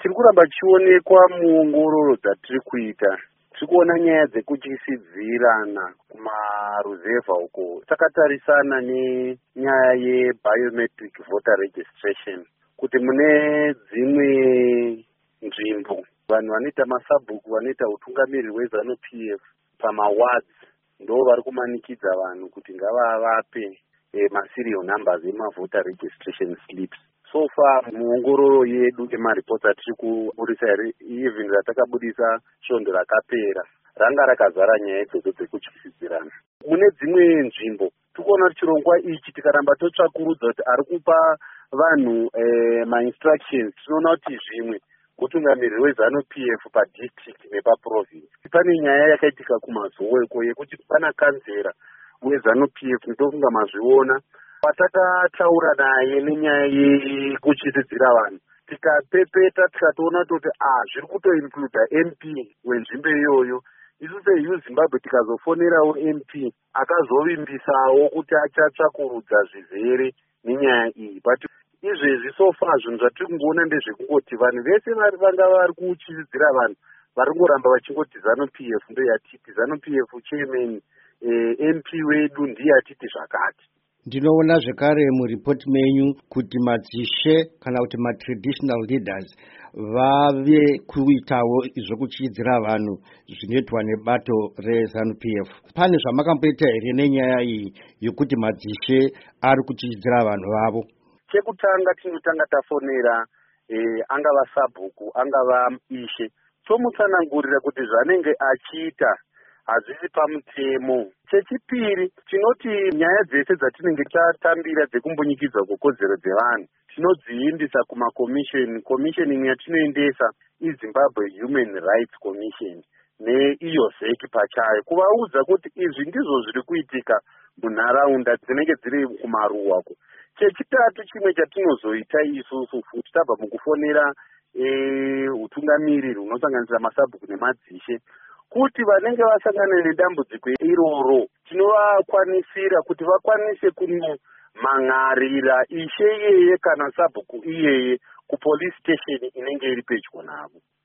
chiri kuramba chichionekwa muongororo dzatiri kuita, tiri kuona nyaya dzekutyisidzirana kumaruzevha uko takatarisana nenyaya yebiometric voter registration, kuti mune dzimwe nzvimbo vanhu vanoita masabhuku vanoita utungamiriri hweZANU-PF pamawards ndo vari kumanikidza vanhu kuti ngavavape maserial numbers emavoter registration slips. So far muongororo yedu emaripoti atiri kubudisa even ratakabudisa svondo rakapera ranga rakazara nyaya idzodzo dzekutyisidzirana. Mune dzimwe nzvimbo tikuona kuti chirongwa ichi tikaramba totsvakurudza kuti ari kupa vanhu mainstructions, tinoona kuti zvimwe mutungamiriri weZANU-PF padistrict nepaprovince. Pane nyaya yakaitika kumazuva iko yekuti pana kanzera weZANU-PF ndokunga mazviona patakataura naye nenyaya yekutyisidzira vanhu, tikapepeta tikatoona kuti zviri kutoincluda MP wenzvimbo iyoyo. Isu seUZimbabwe tikazofonerawo MP akazovimbisawo kuti achatsvakurudza zvizere nenyaya iyi. But izvezvi so far zvinhu zvatiri kungoona ndezvekungoti vanhu vese vanga vari kutyisidzira vanhu vari kungoramba vachingoti ZANU-PF ndo yatiti, ZANU-PF chairman, MP wedu ndiye atiti zvakati. Ndinoona zvekare muripoti menyu kuti madzishe kana kuti matraditional leaders vave kuitawo zvokutyisidzira vanhu zvinoitwa nebato reZANU-PF. Pane zvamakamboita here nenyaya iyi yokuti madzishe ari kutyisidzira vanhu vavo? Chekutanga tinotanga tafonera angava sabhuku angava ishe tomutsanangurira kuti zvanenge achiita hazvisi pamutemo. Chechipiri, tinoti nyaya dzese dzatinenge tatambira dzekumbunyikidzwa kwekodzero dzevanhu tinodziendesa kumakomisheni. Komisheni yatinoendesa iZimbabwe Human Rights Commission neiyo ZEC pachayo, kuvaudza kuti izvi ndizvo zviri kuitika munharaunda dzinenge dziri kumaruwako. Chechitatu, chimwe chatinozoita isusu futi tabva mukufonera utungamiriri hunosanganisira masabhuku nemadzishe, kuti vanenge vasangana nedambudziko iroro tinovakwanisira kuti vakwanise kunomhan'arira ishe iyeye kana sabhuku iyeye kupolice station inenge iri pedyo navo.